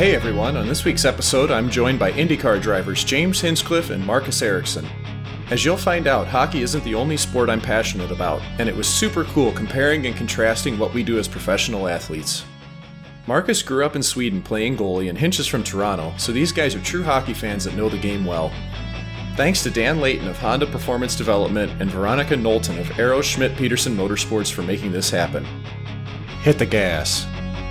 Hey everyone, on this week's episode I'm joined by IndyCar drivers James Hinchcliffe and Marcus Ericsson. As you'll find out, hockey isn't the only sport I'm passionate about, and it was super cool comparing and contrasting what we do as professional athletes. Marcus grew up in Sweden playing goalie and Hinch is from Toronto, so these guys are true hockey fans that know the game well. Thanks to Dan Layton of Honda Performance Development and Veronica Knowlton of Aero Schmidt Peterson Motorsports for making this happen. Hit the gas.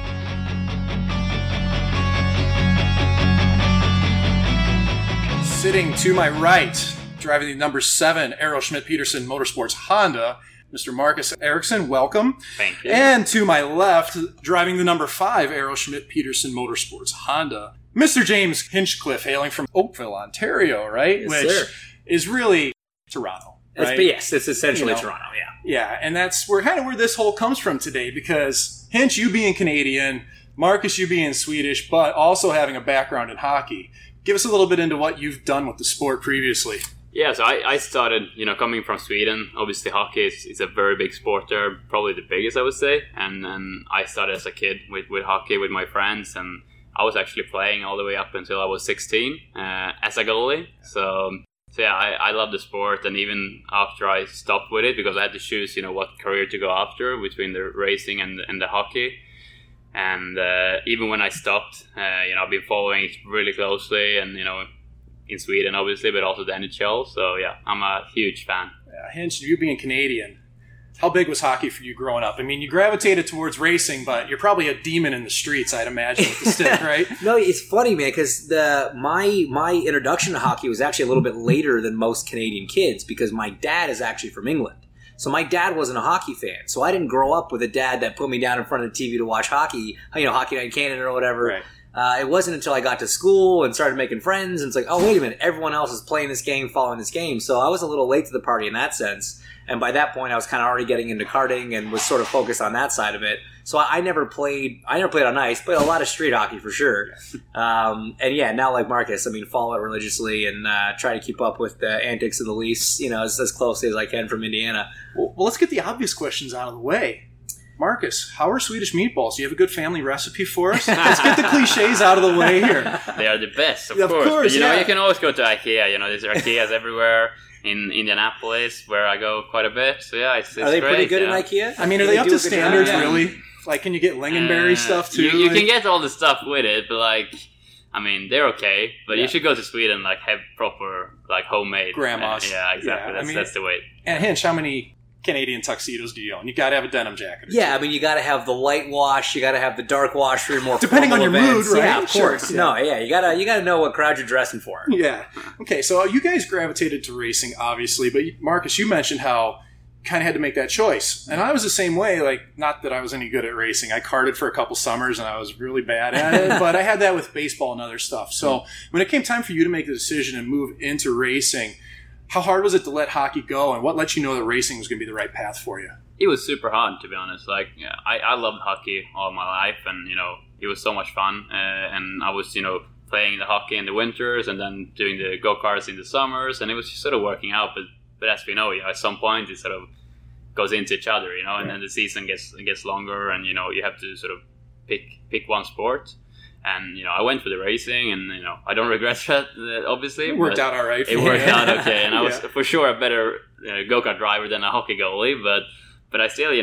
Sitting to my right, driving the number 7 Aero Schmidt Peterson Motorsports Honda, Mr. Marcus Ericsson, welcome. Thank you. And to my left, driving the number 5 Aero Schmidt Peterson Motorsports Honda, Mr. James Hinchcliffe, hailing from Oakville, Ontario, right? Yes, Which sir. is really Toronto, right? Yes, it's essentially Toronto, yeah. Yeah, and that's where this whole comes from today, because Hinch, you being Canadian, Marcus, you being Swedish, but also having a background in hockey. Give us a little bit into what you've done with the sport previously. Yeah, so I started, coming from Sweden. Obviously, hockey is a very big sport there, probably the biggest, I would say. And I started as a kid with hockey with my friends, and I was actually playing all the way up until I was 16 as a goalie. So yeah, I love the sport, and even after I stopped with it, because I had to choose, what career to go after between the racing and the hockey. And even when I stopped, I've been following it really closely, and in Sweden obviously, but also the NHL. So yeah, I'm a huge fan. Yeah, Hinch, you being Canadian, how big was hockey for you growing up? I mean, you gravitated towards racing, but you're probably a demon in the streets, I'd imagine, with the stick, right? No, it's funny, man, because my introduction to hockey was actually a little bit later than most Canadian kids, because my dad is actually from England. So my dad wasn't a hockey fan. So I didn't grow up with a dad that put me down in front of the TV to watch hockey, Hockey Night in Canada or whatever. Right. It wasn't until I got to school and started making friends, and it's like, oh, wait a minute, everyone else is playing this game, following this game. So I was a little late to the party in that sense. And by that point, I was kind of already getting into karting and was sort of focused on that side of it. So I never played on ice, played a lot of street hockey for sure. And yeah, now like Marcus, follow it religiously and try to keep up with the antics of the Leafs, as closely as I can from Indiana. Well, let's get the obvious questions out of the way. Marcus, how are Swedish meatballs? Do you have a good family recipe for us? Let's get the cliches out of the way here. They are the best, of Of course. course, But, yeah. you can always go to IKEA. There's IKEAs everywhere in Indianapolis, where I go quite a bit. So yeah, it's Are they great, pretty good yeah. in IKEA? I mean, are they up do to a good job? standards, Yeah. really? Like, can you get lingonberry stuff, too? You Like- can get all the stuff with it, but they're okay. But Yeah. you should go to Sweden, have proper, homemade. Grandmas. Yeah, exactly. Yeah, That's the way. And Hinch, how many Canadian tuxedos do you own? You got to have a denim jacket. Yeah, you got to have the light wash, you got to have the dark wash for your more Depending on formal your events. mood, right? Yeah, of Sure, course. yeah. No, yeah, you got to know what crowd you're dressing for. Yeah. Okay, so you guys gravitated to racing, obviously, but Marcus, you mentioned how you kind of had to make that choice. And I was the same way, not that I was any good at racing. I karted for a couple summers and I was really bad at it, but I had that with baseball and other stuff. So when it came time for you to make the decision and move into racing, how hard was it to let hockey go, and what let you know that racing was going to be the right path for you? It was super hard, to be honest. I loved hockey all my life, and it was so much fun. And I was playing the hockey in the winters, and then doing the go-karts in the summers, and it was just sort of working out. But as we know, at some point it sort of goes into each other, and then the season gets longer, and you have to sort of pick one sport. And I went for the racing, and I don't regret that, obviously. It worked out all right. It worked out okay, and I was Yeah. for sure a better go-kart driver than a hockey goalie. But I still,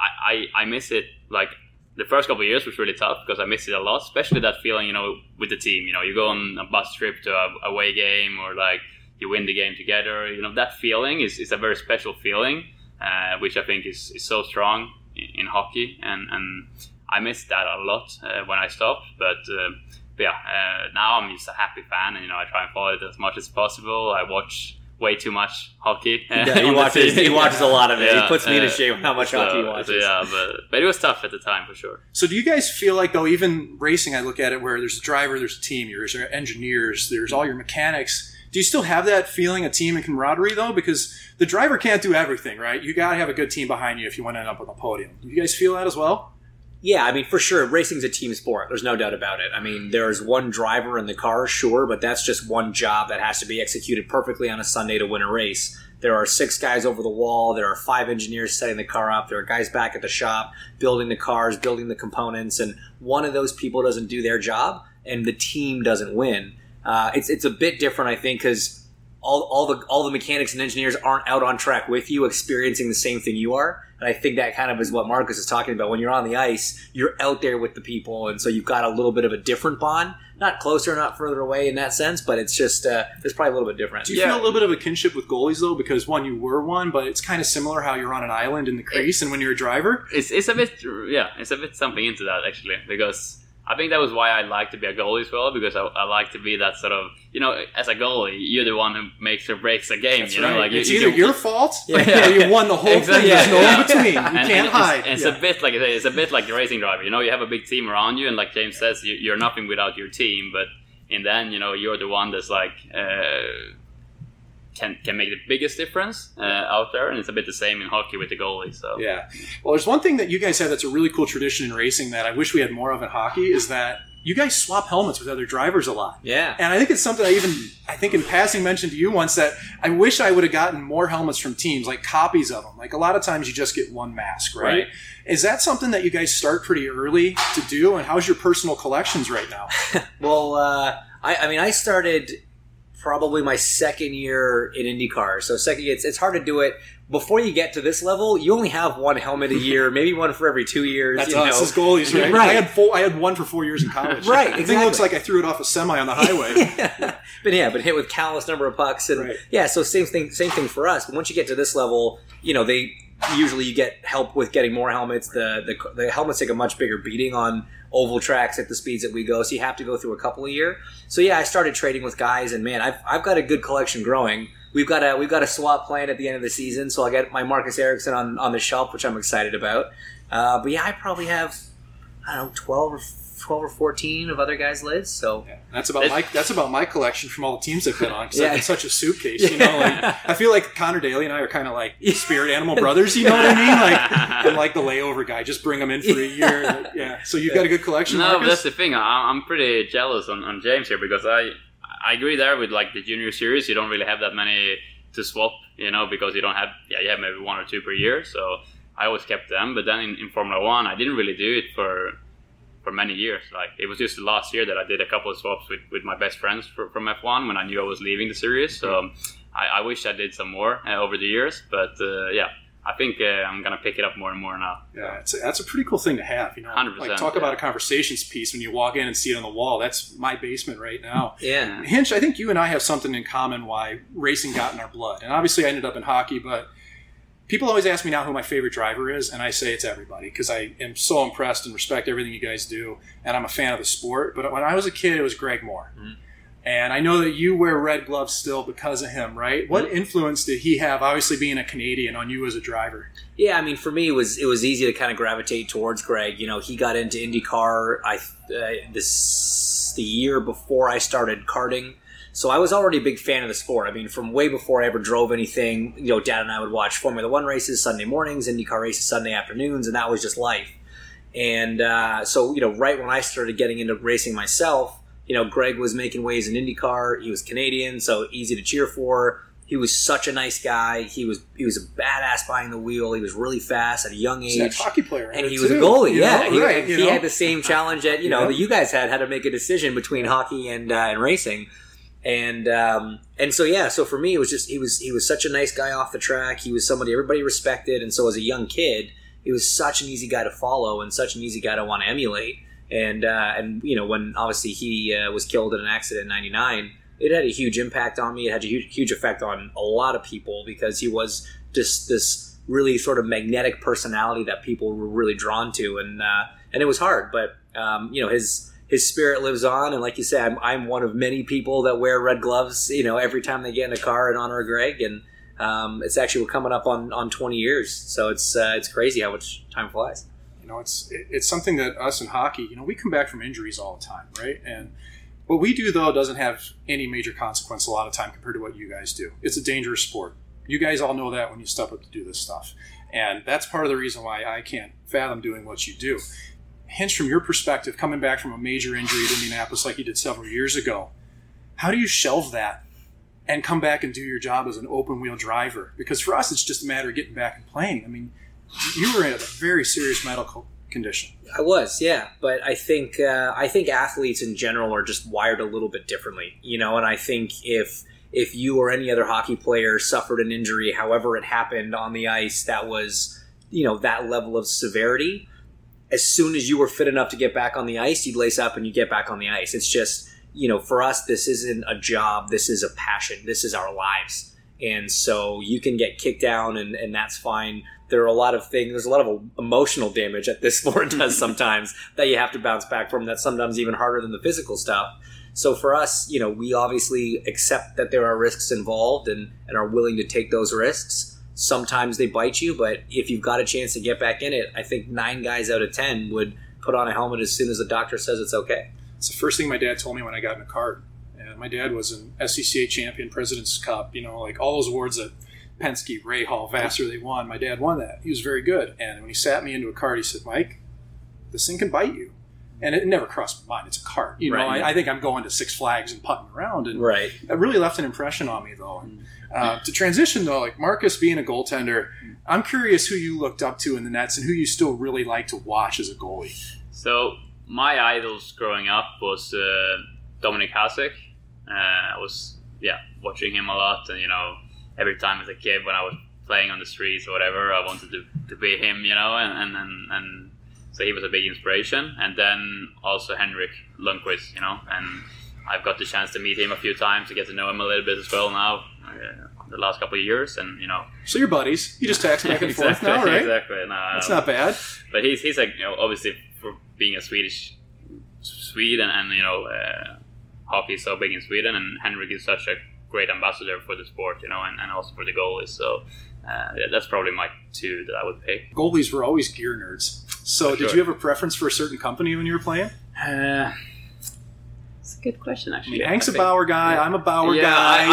I miss it. The first couple of years was really tough because I missed it a lot, especially that feeling, with the team. You go on a bus trip to a away game, or you win the game together. That feeling is a very special feeling, which I think is so strong in hockey, and I missed that a lot when I stopped. But now I'm just a happy fan, and I try and follow it as much as possible. I watch way too much hockey. Yeah, he watches a lot of it. He puts me to shame how much hockey he watches. But it was tough at the time for sure. So do you guys feel like, though, even racing, I look at it where there's a driver, there's a team, there's engineers, there's all your mechanics. Do you still have that feeling of team and camaraderie, though? Because the driver can't do everything, right? You got to have a good team behind you if you want to end up on the podium. Do you guys feel that as well? Yeah, for sure, racing's a team sport. There's no doubt about it. There's one driver in the car, sure, but that's just one job that has to be executed perfectly on a Sunday to win a race. There are 6 guys over the wall. There are 5 engineers setting the car up. There are guys back at the shop building the cars, building the components, and one of those people doesn't do their job, and the team doesn't win. It's a bit different, I think, because all the mechanics and engineers aren't out on track with you, experiencing the same thing you are. And I think that kind of is what Marcus is talking about. When you're on the ice, you're out there with the people, and so you've got a little bit of a different bond. Not closer, not further away in that sense, but it's just it's probably a little bit different. Do you feel a little bit of a kinship with goalies though? Because one, you were one, but it's kind of similar how you're on an island in the crease, and when you're a driver, it's a bit something into that actually, because I think that was why I like to be a goalie as well, because I like to be that sort of, as a goalie, you're the one who makes or breaks a game. That's right. Like it's either your fault, or you won the whole thing. There's no in between. You can't hide. It's a bit like the racing driver. You have a big team around you, and like James says, you're nothing without your team. But in the end, you're the one that's like can make the biggest difference out there, and it's a bit the same in hockey with the goalie. So yeah, well, there's one thing that you guys have that's a really cool tradition in racing that I wish we had more of in hockey, is that you guys swap helmets with other drivers a lot. Yeah, and I think it's something I think in passing mentioned to you once, that I wish I would have gotten more helmets from teams, like copies of them. Like a lot of times you just get one mask, right? Is that something that you guys start pretty early to do, and how's your personal collections right now? Well, I started probably my second year in IndyCar. So it's hard to do it. Before you get to this level, you only have one helmet a year, maybe one for every 2 years. That's us as goalies, right? Right. I had one for 4 years in college. Right, exactly. The thing looks like I threw it off a semi on the highway. But hit with countless number of pucks. And so same thing for us. But once you get to this level, usually you get help with getting more helmets. The helmets take a much bigger beating on oval tracks at the speeds that we go, so you have to go through a couple a year. So I started trading with guys, and man, I've got a good collection growing. We've got a swap plan at the end of the season, so I'll get my Marcus Ericsson on the shelf, which I'm excited about. But I probably have 12 or 14 of other guys' lids. So that's about my collection from all the teams I've been on, because I've been such a suitcase. I feel like Connor Daly and I are kind of like spirit animal brothers. You know what I mean? Like I'm like the layover guy. Just bring them in for a year. Yeah. So you've got a good collection. No, Marcus? but that's the thing. I'm pretty jealous on James here, because I agree there with like the junior series. You don't really have that many to swap, because you don't have you have maybe one or two per year. So I always kept them. But then in Formula One, I didn't really do it for many years. Like it was just the last year that I did a couple of swaps with my best friends from F1 when I knew I was leaving the series. So I wish I did some more over the years, but I think I'm gonna pick it up more and more now. Yeah, that's a pretty cool thing to have. 100%, like talk about a conversations piece when you walk in and see it on the wall. That's my basement right now. Yeah, Hinch, I think you and I have something in common why racing got in our blood. And obviously I ended up in hockey, but people always ask me now who my favorite driver is, and I say it's everybody, because I am so impressed and respect everything you guys do, and I'm a fan of the sport. But when I was a kid, it was Greg Moore. Mm-hmm. And I know that you wear red gloves still because of him, right? Mm-hmm. What influence did he have, obviously being a Canadian, on you as a driver? Yeah, I mean, for me, it was easy to kind of gravitate towards Greg. He got into IndyCar the year before I started karting. So I was already a big fan of the sport. I mean, from way before I ever drove anything, Dad and I would watch Formula One races Sunday mornings, IndyCar races Sunday afternoons, and that was just life. And so, right when I started getting into racing myself, Greg was making waves in IndyCar. He was Canadian, so easy to cheer for. He was such a nice guy. He was a badass behind the wheel. He was really fast at a young age. He's a hockey player, and he was a goalie. He had the same challenge that that you guys had to make a decision between hockey and racing. And so for me, it was just he was such a nice guy off the track. He was somebody everybody respected, and so as a young kid, he was such an easy guy to follow and such an easy guy to want to emulate. And when obviously he was killed in an accident in '99, it had a huge impact on me. It had a huge effect on a lot of people, because he was just this really sort of magnetic personality that people were really drawn to, and it was hard, but his spirit lives on, and like you said, I'm one of many people that wear red gloves, every time they get in a car in honor of Greg, and it's actually we're coming up on 20 years, so it's crazy how much time flies. It's something that us in hockey, we come back from injuries all the time, right? And what we do, though, doesn't have any major consequence a lot of time compared to what you guys do. It's a dangerous sport. You guys all know that when you step up to do this stuff, and that's part of the reason why I can't fathom doing what you do. Hinch, from your perspective, coming back from a major injury at Indianapolis like you did several years ago, how do you shelve that and come back and do your job as an open-wheel driver? Because for us, it's just a matter of getting back and playing. I mean, you were in a very serious medical condition. I was, yeah, but I think athletes in general are just wired a little bit differently, you know. And I think if you or any other hockey player suffered an injury, however it happened on the ice, that was, you know, that level of severity. As soon as you were fit enough to get back on the ice, you'd lace up and you get back on the ice. It's just, you know, for us, this isn't a job. This is a passion. This is our lives. And so you can get kicked down, and that's fine. There are a lot of things, there's a lot of emotional damage that this sport does sometimes that you have to bounce back from. That's sometimes even harder than the physical stuff. So for us, you know, we obviously accept that there are risks involved and are willing to take those risks. Sometimes they bite you, but if you've got a chance to get back in it, I think 9 guys out of 10 would put on a helmet as soon as the doctor says it's okay. It's the first thing my dad told me when I got in a cart. And my dad was an SCCA champion, President's Cup, you know, like all those awards that Penske, Ray Hall, Vassar, they won. My dad won that. He was very good. And when he sat me into a cart, he said, Mike, this thing can bite you. And it never crossed my mind. It's a cart. You know, Right. I think I'm going to Six Flags and putting around. And Right. it really left an impression on me, though. And, to transition, though, like Marcus being a goaltender, I'm curious who you looked up to in the Nets and who you still really like to watch as a goalie. So my idols growing up was Dominic Hasek. I was watching him a lot, and you know, every time as a kid when I was playing on the streets or whatever, I wanted to be him, you know, and so he was a big inspiration. And then also Henrik Lundqvist, you know, and I've got the chance to meet him a few times to get to know him a little bit as well now, the last couple of years, and you know. So you're buddies. You just text back and forth now, right? Exactly. No, That's not bad. But he's like, you know, obviously for being a Swede and you know, hockey is so big in Sweden, and Henrik is such a great ambassador for the sport, you know, and also for the goalies. So that's probably my 2 that I would pick. Goalies were always gear nerds. So did you have a preference for a certain company when you were playing? It's a good question, I actually. mean, Hank's I a think- Bauer guy. I'm a Bauer Yeah, guy.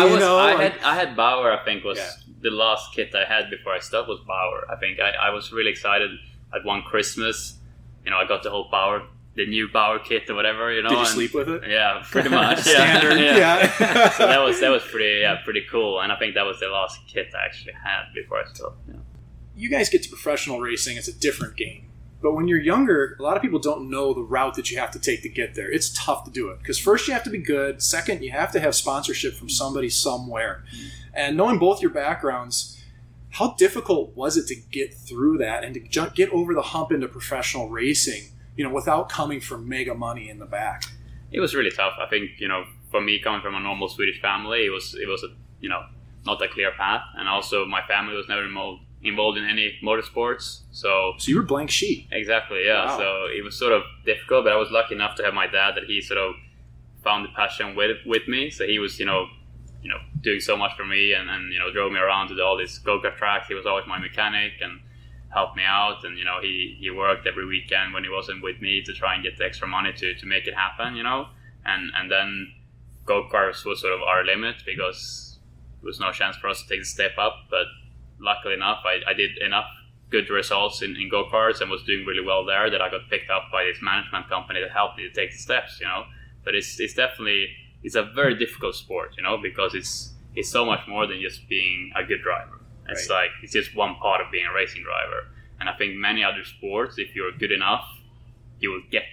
I had Bauer. I think was Yeah. the last kit I had before I stopped was Bauer. I think I was really excited at one Christmas. You know, I got the new Bauer kit or whatever. You know, Did you and- sleep with it? Yeah, pretty much. Standard. Yeah. Yeah. So that was pretty cool, and I think that was the last kit I actually had before I stopped. Yeah. You guys get to professional racing. It's a different game. But when you're younger, a lot of people don't know the route that you have to take to get there. It's tough to do it because first you have to be good. Second, you have to have sponsorship from somebody somewhere. And knowing both your backgrounds, how difficult was it to get through that and to get over the hump into professional racing, you know, without coming from mega money in the back? It was really tough. I think, you know, for me coming from a normal Swedish family, it was a, you know, not a clear path, and also my family was never involved in any motorsports, so you were blank sheet. exactly, yeah. Wow. So it was sort of difficult, but I was lucky enough to have my dad that he sort of found the passion with me. So he was, you know, doing so much for me, and you know, drove me around to all these go-kart tracks. He was always my mechanic and helped me out, and you know, he worked every weekend when he wasn't with me to try and get the extra money to make it happen, you know. And then go-karts was sort of our limit because there was no chance for us to take the step up, but luckily enough, I did enough good results in go-karts and was doing really well there that I got picked up by this management company that helped me to take the steps, you know. But it's definitely, it's a very difficult sport, you know, because it's so much more than just being a good driver. It's Right. like, it's just one part of being a racing driver. And I think many other sports, if you're good enough, you will get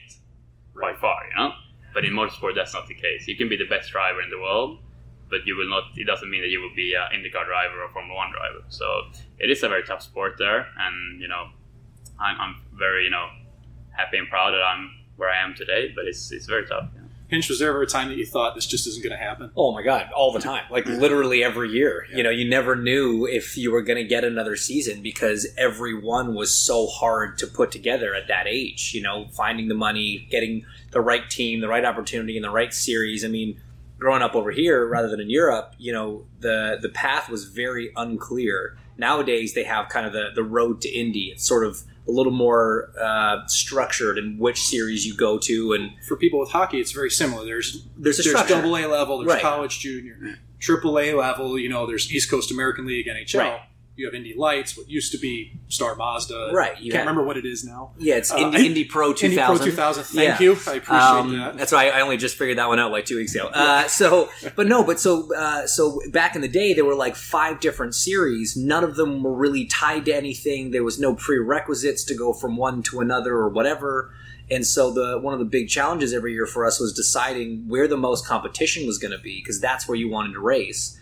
by far, you know. But in motorsport, that's not the case. You can be the best driver in the world, but you will not. It doesn't mean that you will be an IndyCar driver or Formula One driver. So it is a very tough sport there, and you know, I'm very, you know, happy and proud that I'm where I am today. But it's very tough. You know? Hinch, was there ever a time that you thought this just isn't going to happen? Oh my God, all the time. Like literally every year. Yeah. You know, you never knew if you were going to get another season because every one was so hard to put together at that age. You know, finding the money, getting the right team, the right opportunity, and the right series. I mean, growing up over here rather than in Europe, you know, the path was very unclear. Nowadays, they have kind of the road to Indy. It's sort of a little more structured in which series you go to, and For people with hockey, it's very similar. There's a structure. double A level, there's Right. college junior, triple A level, you know, there's East Coast American League, NHL. Right. you have Indy Lights, what used to be Star Mazda. Right. You can't remember what it is now. Yeah, it's Indy Pro 2000. Indy Pro 2000. Thank you. I appreciate that. That's why I only just figured that one out like 2 weeks ago. So back in the day, there were like 5 different series. None of them were really tied to anything. There was no prerequisites to go from one to another or whatever. And so one of the big challenges every year for us was deciding where the most competition was going to be, because that's where you wanted to race.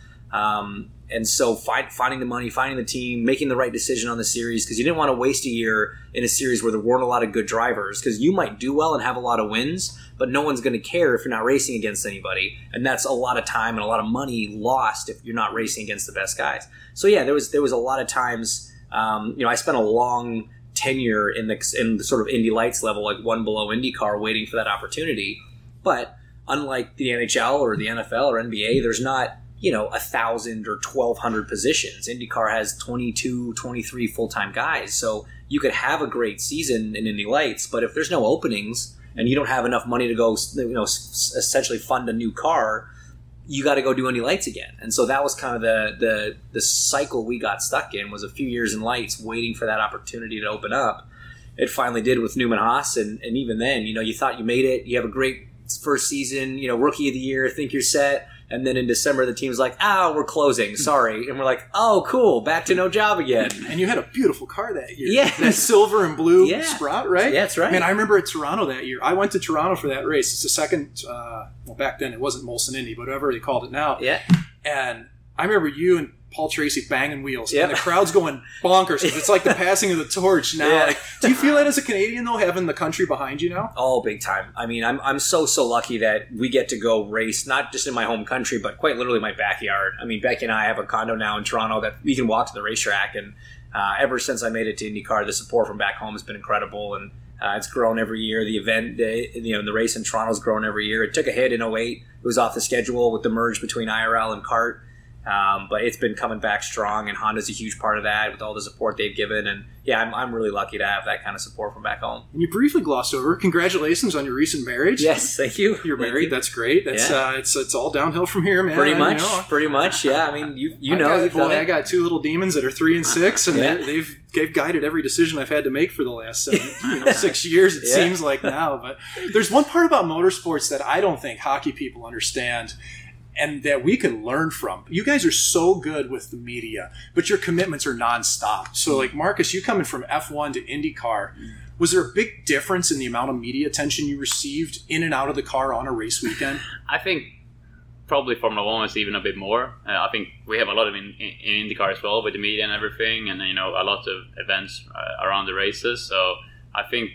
And so finding the money, finding the team, making the right decision on the series, because you didn't want to waste a year in a series where there weren't a lot of good drivers, because you might do well and have a lot of wins, but no one's going to care if you're not racing against anybody. And that's a lot of time and a lot of money lost if you're not racing against the best guys. So yeah, there was a lot of times, I spent a long tenure in the sort of Indy Lights level, like one below IndyCar, waiting for that opportunity. But unlike the NHL or the NFL or NBA, there's not 1,000 or 1,200 positions. IndyCar has 22, 23 full-time guys. So you could have a great season in Indy Lights, but if there's no openings and you don't have enough money to go, essentially fund a new car, you got to go do Indy Lights again. And so that was kind of the cycle we got stuck in, was a few years in Lights waiting for that opportunity to open up. It finally did with Newman Haas, and even then, you thought you made it. You have a great first season, rookie of the year, think you're set. And then in December, the team's like, we're closing. Sorry. And we're like, oh, cool. Back to no job again. And you had a beautiful car that year. Yeah. That silver and blue Sprout, right? Yeah, that's right. Man, I remember at Toronto that year. I went to Toronto for that race. It's the second, back then it wasn't Molson Indy, but whatever they called it now. Yeah. And I remember you and Paul Tracy banging wheels. Yep. And the crowd's going bonkers. It's like the passing of the torch now. Yeah. Like, do you feel that as a Canadian, though, having the country behind you now? Oh, big time. I mean, I'm so lucky that we get to go race, not just in my home country, but quite literally my backyard. I mean, Becky and I have a condo now in Toronto that we can walk to the racetrack. And ever since I made it to IndyCar, the support from back home has been incredible. And it's grown every year. The event, the race in Toronto has grown every year. It took a hit in 2008. It was off the schedule with the merge between IRL and CART. But it's been coming back strong, and Honda's a huge part of that with all the support they've given. And yeah, I'm really lucky to have that kind of support from back home. And you briefly glossed over. Congratulations on your recent marriage. Yes, thank you. You're married. That's great. That's it's all downhill from here, man. Pretty much. Yeah, I mean, I got 2 little demons that are 3 and 6, and they've guided every decision I've had to make for the last 6 years. It seems like now, but there's one part about motorsports that I don't think hockey people understand, and that we can learn from. You guys are so good with the media, but your commitments are nonstop. So, like, Marcus, you coming from F1 to IndyCar, was there a big difference in the amount of media attention you received in and out of the car on a race weekend? I think probably Formula 1 is even a bit more. I think we have a lot of in IndyCar as well with the media and everything, and a lot of events around the races. So I think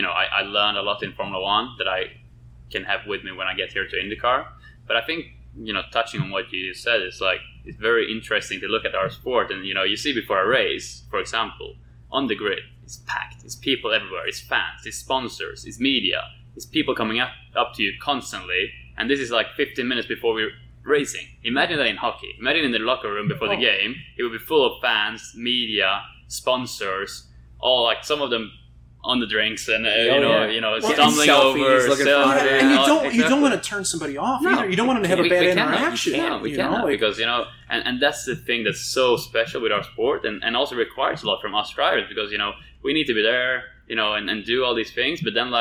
I learned a lot in Formula 1 that I can have with me when I get here to IndyCar. But I think touching on what you said, it's very interesting to look at our sport, and you see before a race, for example, on the grid, it's packed, it's people everywhere, it's fans, it's sponsors, it's media, it's people coming up to you constantly, and this is like 15 minutes before we're racing. Imagine that in hockey. Imagine in the locker room before the game, it would be full of fans, media, sponsors, all some of them on the drinks and stumbling over, and you don't want to turn somebody off either. You don't want them to have a bad interaction. We cannot because and that's the thing that's so special with our sport, and also requires a lot from us drivers, because we need to be there, and do all these things. But then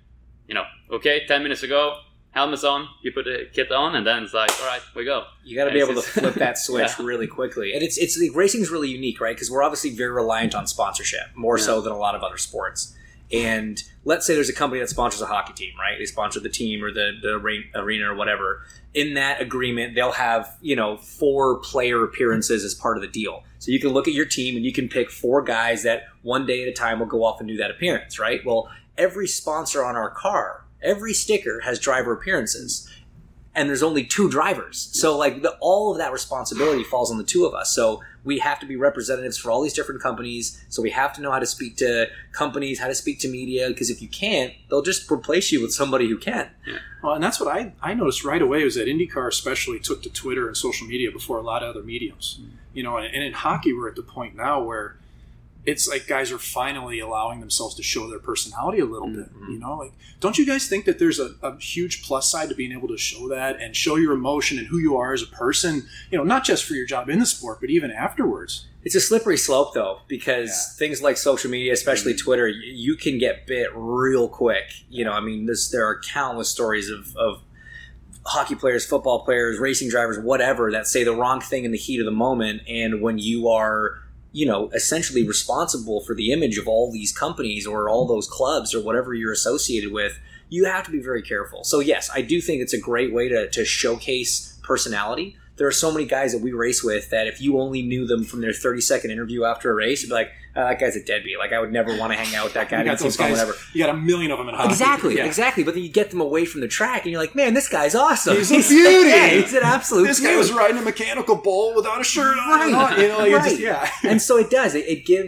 10 minutes ago, helmets on, you put the kit on, and then it's all right, we go. You got to be able to flip that switch really quickly. And it's racing is really unique, right? Because we're obviously very reliant on sponsorship, more so than a lot of other sports. And let's say there's a company that sponsors a hockey team, right? They sponsor the team or the arena or whatever. In that agreement, they'll have 4 player appearances as part of the deal. So you can look at your team and you can pick 4 guys that one day at a time will go off and do that appearance, right? Well, every sponsor on our car, every sticker has driver appearances, and there's only 2 drivers. So all of that responsibility falls on the 2 of us. So we have to be representatives for all these different companies. So we have to know how to speak to companies, how to speak to media, because if you can't, they'll just replace you with somebody who can. Yeah. Well, and that's what I noticed right away, was that IndyCar especially took to Twitter and social media before a lot of other mediums. And in hockey, we're at the point now where it's like guys are finally allowing themselves to show their personality a little bit. Don't you guys think that there's a huge plus side to being able to show that and show your emotion and who you are as a person, not just for your job in the sport, but even afterwards? It's a slippery slope, though, because things like social media, especially Twitter, you can get bit real quick. You know, I mean, there are countless stories of hockey players, football players, racing drivers, whatever, that say the wrong thing in the heat of the moment. And when you are, you know, essentially responsible for the image of all these companies or all those clubs or whatever you're associated with, you have to be very careful. So, yes, I do think it's a great way to showcase personality. There are so many guys that we race with that if you only knew them from their 30-second interview after a race, you'd be like, oh, that guy's a deadbeat. Like, I would never want to hang out with that guy. You got those guys, whatever. You got a million of them in hockey. Exactly. But then you get them away from the track, and you're like, man, this guy's awesome. He's a beauty. He's an absolute This beauty. guy was riding a mechanical bull without a shirt on. Right. You know, Right. And so it does.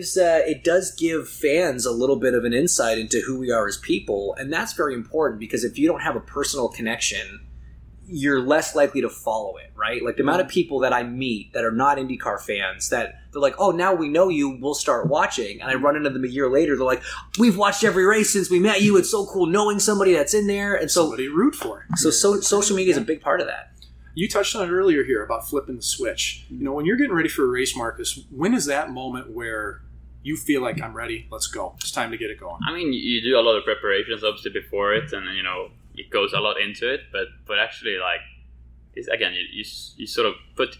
It does give fans a little bit of an insight into who we are as people, and that's very important because if you don't have a personal connection, you're less likely to follow it, right? Like the amount of people that I meet that are not IndyCar fans that they're like, oh, now we know you, we'll start watching. And I run into them a year later, they're like, we've watched every race since we met you. It's so cool knowing somebody that's in there. And so somebody to root for. So social media is a big part of that. You touched on it earlier here about flipping the switch. You know, when you're getting ready for a race, Marcus, when is that moment where you feel like I'm ready, let's go, it's time to get it going? I mean, you do a lot of preparations obviously before it, and you know, it goes a lot into it, but actually, like, it's, again, you sort of put the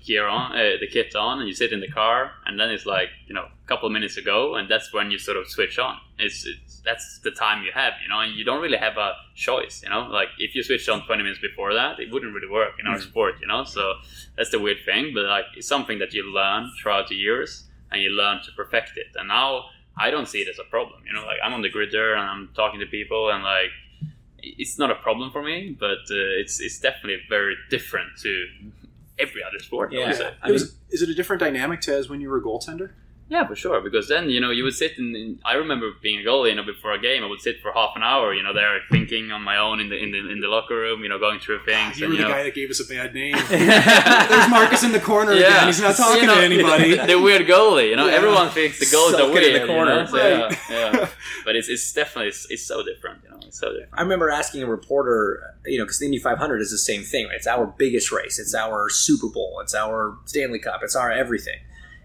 kit on, and you sit in the car, and then it's like, you know, a couple of minutes ago, and that's when you sort of switch on. That's the time you have, you know, and you don't really have a choice, you know. Like, if you switched on 20 minutes before that, it wouldn't really work in our sport, you know. So that's the weird thing, but like, it's something that you learn throughout the years, and you learn to perfect it. And now I don't see it as a problem, you know. Like, I'm on the grid there, and I'm talking to people, and like, it's not a problem for me, but it's definitely very different to every other sport. Yeah. I would say. Is it a different dynamic to as when you were a goaltender? Yeah, for sure. Because then, you know, you would sit I remember being a goalie, you know, before a game, I would sit for half an hour, you know, there thinking on my own in the locker room, you know, going through things. You were the guy that gave us a bad name. There's Marcus in the corner again. He's not talking to anybody. The weird goalie, you know, everyone thinks the goalies are weird in the corner. You know? So, yeah. But it's definitely it's so different, you know. It's so different. I remember asking a reporter, you know, because the Indy 500 is the same thing. Right? It's our biggest race. It's our Super Bowl. It's our Stanley Cup. It's our everything.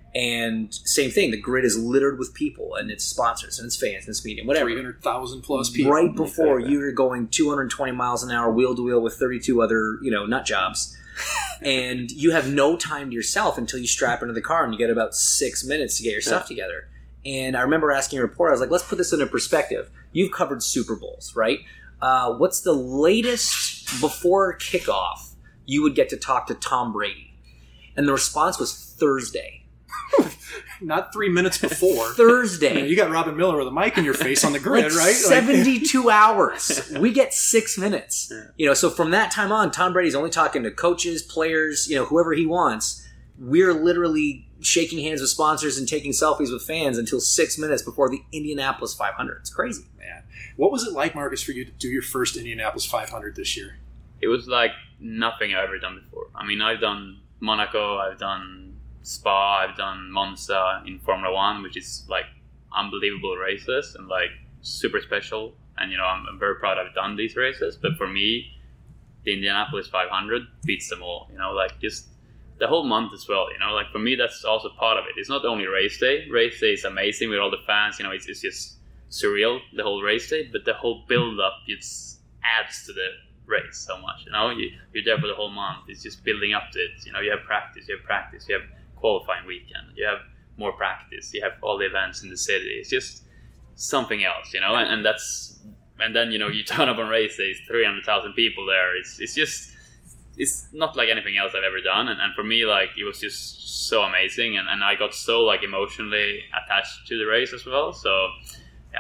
And same thing, the grid is littered with people, and it's sponsors, and it's fans, and it's media, whatever. 300,000 plus people. Right before you're going 220 miles an hour, wheel to wheel with 32 other, you know, nut jobs. And you have no time to yourself until you strap into the car, and you get about 6 minutes to get your stuff together. And I remember asking a reporter, I was like, let's put this into perspective. You've covered Super Bowls, right? What's the latest before kickoff you would get to talk to Tom Brady? And the response was Thursday. Not 3 minutes before. Thursday. You got Robin Miller with a mic in your face on the grid, right? 72 hours. We get 6 minutes. You know, so from that time on, Tom Brady's only talking to coaches, players, you know, whoever he wants. We're literally shaking hands with sponsors and taking selfies with fans until 6 minutes before the Indianapolis 500. It's crazy. Man. What was it like, Marcus, for you to do your first Indianapolis 500 this year? It was like nothing I've ever done before. I mean, I've done Monaco, I've done Spa, I've done Monza in Formula 1, which is like unbelievable races and like super special. And, you know, I'm very proud I've done these races. But for me, the Indianapolis 500 beats them all, you know, like just the whole month as well, you know, like for me, that's also part of it. It's not only race day. Race day is amazing with all the fans, you know, it's just surreal, the whole race day, but the whole build up, it adds to the race so much, you know, you're there for the whole month. It's just building up to it, you know, you have practice, you have qualifying weekend, you have more practice, you have all the events in the city. It's just something else, you know, and then, you know, you turn up on race days, 300,000 people there. It's not like anything else I've ever done, and for me, like, it was just so amazing, and I got so like emotionally attached to the race as well. So yeah,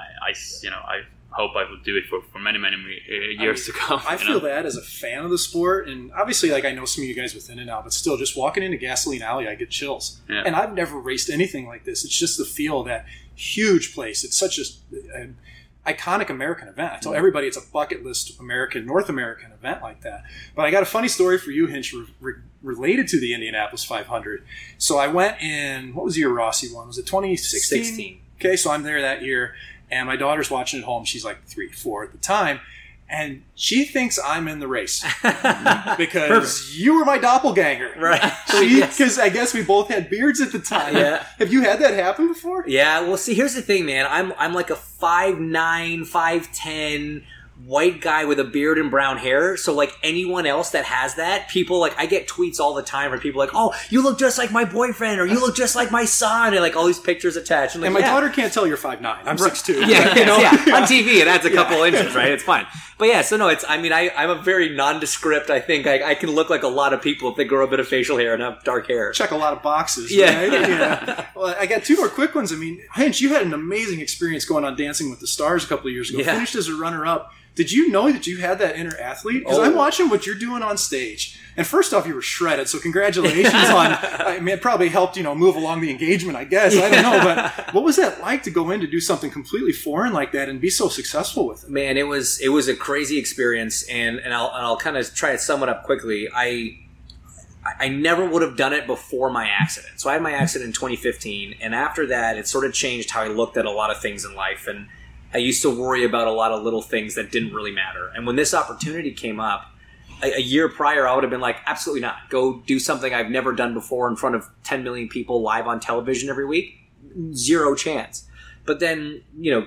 I hope I will do it for many years to come. I feel that as a fan of the sport, and obviously, like, I know some of you guys within it now, but still, just walking into Gasoline Alley, I get chills. Yeah. And I've never raced anything like this. It's just the feel of that huge place. It's such an iconic American event. I tell everybody it's a bucket list North American event like that. But I got a funny story for you, Hinch, related to the Indianapolis 500. So I went in, what was the year Rossi won? Was it 2016? 16. Okay, so I'm there that year. And my daughter's watching at home. She's like 3, 4 at the time. and she thinks I'm in the race because you were my doppelganger. Right. Because I guess we both had beards at the time. Yeah. Have you had that happen before? Yeah, well, see, here's the thing, man. I'm like a 5'9", 5'10", white guy with a beard and brown hair. So, like, anyone else that has that, people, like, I get tweets all the time from people like, oh, you look just like my boyfriend, or you look just like my son, and, like, all these pictures attached. And my daughter can't tell you're 5'9". I'm 6'2". Yeah, you know, on TV it adds a couple inches, right? It's fine. But yeah, so no, I'm a very nondescript, I think. I can look like a lot of people if they grow a bit of facial hair and have dark hair. Check a lot of boxes, yeah. Right? Yeah. Well, I got two more quick ones. I mean, Hinch, you had an amazing experience going on Dancing with the Stars a couple of years ago. Yeah. Finished as a runner-up. Did you know that you had that inner athlete? Because I'm watching what you're doing on stage. And first off, you were shredded, so congratulations on... I mean, it probably helped, move along the engagement, I guess. I don't know, but what was that like to go in to do something completely foreign like that and be so successful with it? Man, it was a crazy experience, and I'll kind of try to sum it up quickly. I never would have done it before my accident. So I had my accident in 2015, and after that, it sort of changed how I looked at a lot of things in life, and I used to worry about a lot of little things that didn't really matter. And when this opportunity came up, a year prior, I would have been like, absolutely not. Go do something I've never done before in front of 10 million people live on television every week. Zero chance. But then,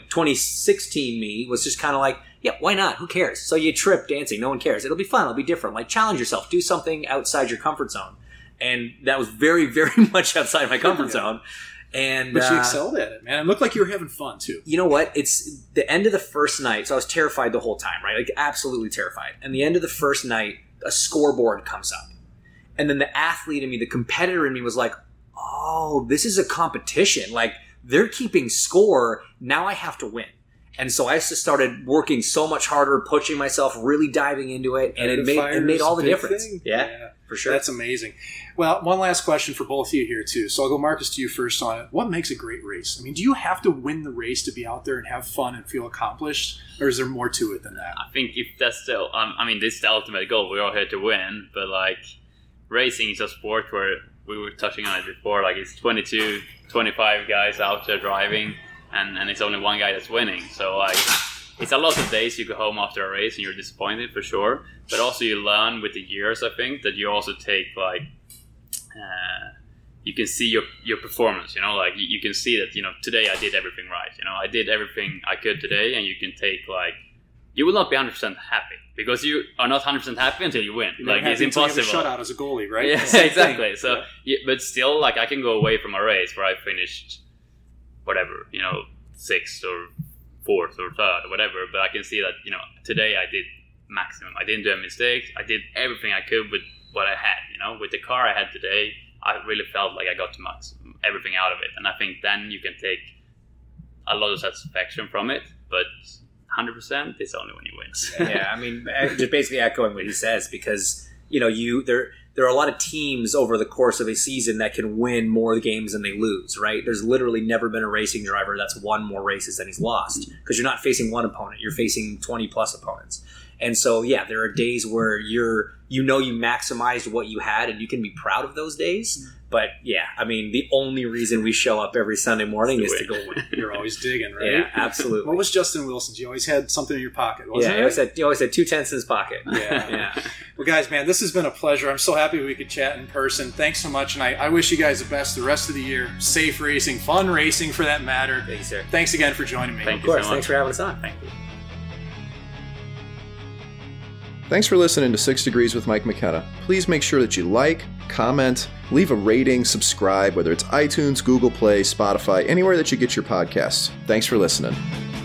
2016 me was just kind of like, yeah, why not? Who cares? So you trip dancing. No one cares. It'll be fun. It'll be different. Like, challenge yourself. Do something outside your comfort zone. And that was very, very much outside my comfort zone. But you excelled at it, man. It looked like you were having fun, too. You know what? It's the end of the first night, so I was terrified the whole time, right? Like, absolutely terrified. And the end of the first night, a scoreboard comes up. And then the athlete in me, the competitor in me was like, oh, this is a competition. Like, they're keeping score. Now I have to win. And so I just started working so much harder, pushing myself, really diving into it, and it made all the difference. Yeah, for sure. That's amazing. Well, one last question for both of you here, too. So I'll go, Marcus, to you first on it. What makes a great race? I mean, do you have to win the race to be out there and have fun and feel accomplished? Or is there more to it than that? I think if that's still, this is the ultimate goal. We're all here to win, but like racing is a sport where we were touching on it before. Like it's 22, 25 guys out there driving, and it's only one guy that's winning. So like, it's a lot of days you go home after a race and you're disappointed for sure. But also you learn with the years, I think, that you also take like, you can see your performance, like you can see that, today I did everything right. I did everything I could today, and you can take like, you will not be 100% happy because you are not 100% happy until you win. Like it's impossible. You have a shutout as a goalie, right? Yeah, exactly. So, but still, like I can go away from a race where I finished whatever, 6th or 4th or 3rd or whatever, but I can see that, today I did maximum. I didn't do a mistake. I did everything I could with what I had, with the car I had today. I really felt like I got to everything out of it. And I think then you can take a lot of satisfaction from it, but 100% it's only when you win. Yeah, just basically echoing what he says, because, there are a lot of teams over the course of a season that can win more games than they lose, right? There's literally never been a racing driver that's won more races than he's lost, because you're not facing one opponent, you're facing 20 plus opponents. And so, yeah, there are days where you maximized what you had, and you can be proud of those days. But yeah, the only reason we show up every Sunday morning is to go win. You're always digging, right? Yeah, absolutely. What was Justin Wilson's? You always had something in your pocket, wasn't it? Yeah, he always had 2 tenths in his pocket. Yeah. Well, guys, man, this has been a pleasure. I'm so happy we could chat in person. Thanks so much, and I wish you guys the best the rest of the year. Safe racing, fun racing for that matter. Thank you, sir. Thanks again for joining me. Thank you so much. Thanks for having us on. Thank you. Thanks for listening to 6 Degrees with Mike McKenna. Please make sure that you like, comment, leave a rating, subscribe, whether it's iTunes, Google Play, Spotify, anywhere that you get your podcasts. Thanks for listening.